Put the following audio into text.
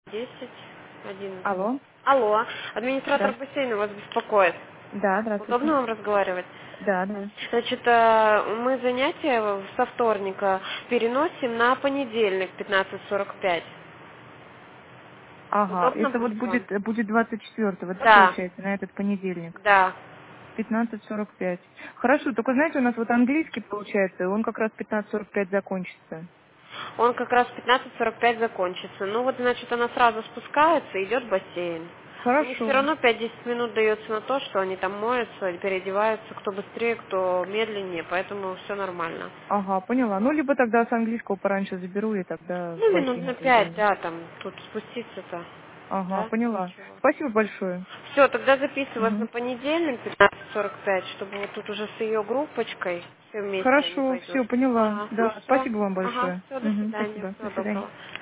10, 11. Алло. Алло, администратор Да. бассейна вас беспокоит. Да, здравствуйте. Удобно вам разговаривать? Да, да. Значит, мы занятия со вторника переносим на понедельник 15:45. Ага, Удобно это вот будет вам? будет 24-го, да, Да, получается, на этот понедельник? да. 15:45. Хорошо, только знаете, у нас вот английский получается, он как раз 15:45 закончится. Он как раз в 15:45 закончится. Ну вот, значит, она сразу спускается, идет в бассейн. У них все Хорошо. равно 5-10 минут дается на то, что они там моются, переодеваются, кто быстрее, кто медленнее, поэтому все нормально. Ага, поняла. Ну, либо тогда с английского пораньше заберу и тогда в Ну, минут бассейн на 5, пойду. да, там, тут спуститься-то, Ага, да, поняла. ничего. Спасибо большое. Все, тогда записываю вас на Мгм. понедельник 15:45, чтобы вот тут уже с ее группочкой все вместе они Хорошо, пойдут. все, поняла. Ага, ну Да, все, спасибо вам ага, большое. все, до Мгм, свидания, спасибо. До всего свидания. доброго.